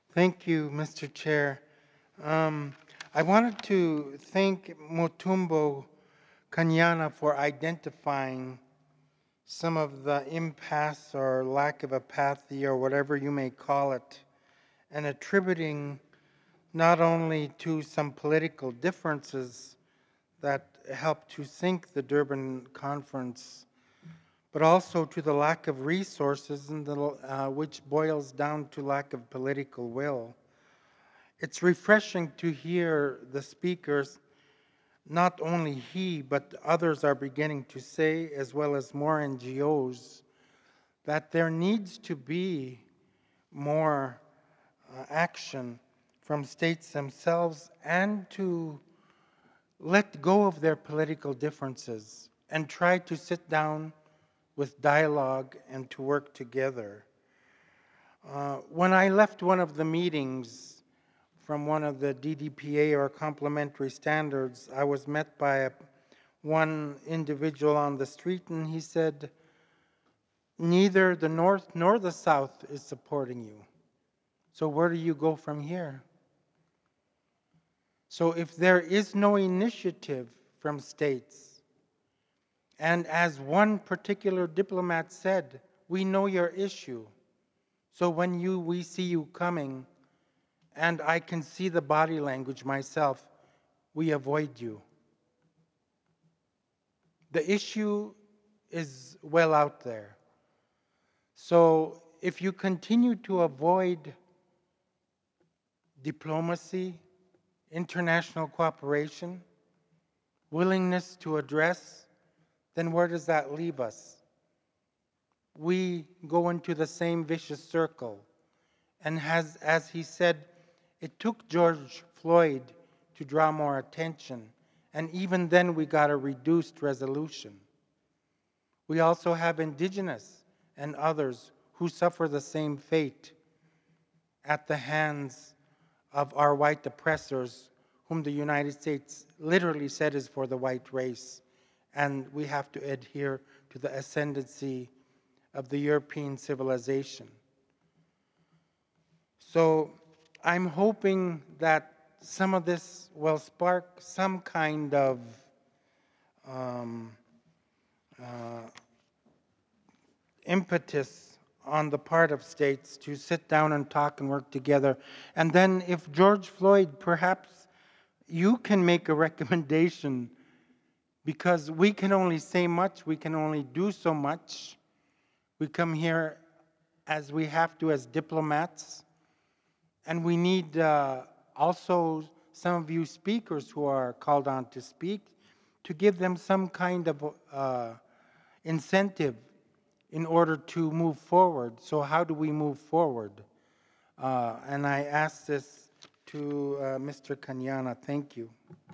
Thank you, Mr. Chair. Um, I wanted to thank Mutumbo Kanyana for identifying some of the impasse or lack of apathy or whatever you may call it, and attributing not only to some political differences that helped to sink the Durban conference, but also to the lack of resources, and which boils down to lack of political will. It's refreshing to hear the speakers, not only he, but others are beginning to say, as well as more NGOs, that there needs to be more action from states themselves and to let go of their political differences and try to sit down with dialogue and to work together. When I left one of the meetings from one of the DDPA or complementary standards, I was met by one individual on the street, and he said, neither the North nor the South is supporting you. So where do you go from here? So if there is no initiative from states, and as one particular diplomat said, we know your issue. So when we see you coming, and I can see the body language myself, we avoid you. The issue is well out there. So if you continue to avoid diplomacy, international cooperation, willingness to address, then where does that leave us? We go into the same vicious circle. And as he said, it took George Floyd to draw more attention. And even then we got a reduced resolution. We also have indigenous and others who suffer the same fate at the hands of our white oppressors, whom the United States literally said is for the white race. And we have to adhere to the ascendancy of the European civilization. So I'm hoping that some of this will spark some kind of um, uh, impetus on the part of states to sit down and talk and work together. And then if George Floyd, perhaps you can make a recommendation, because we can only say much, we can only do so much. We come here as we have to as diplomats, and we need also some of you speakers who are called on to speak to give them some kind of incentive in order to move forward. So how do we move forward? And I ask this to Mr. Kanyana. Thank you.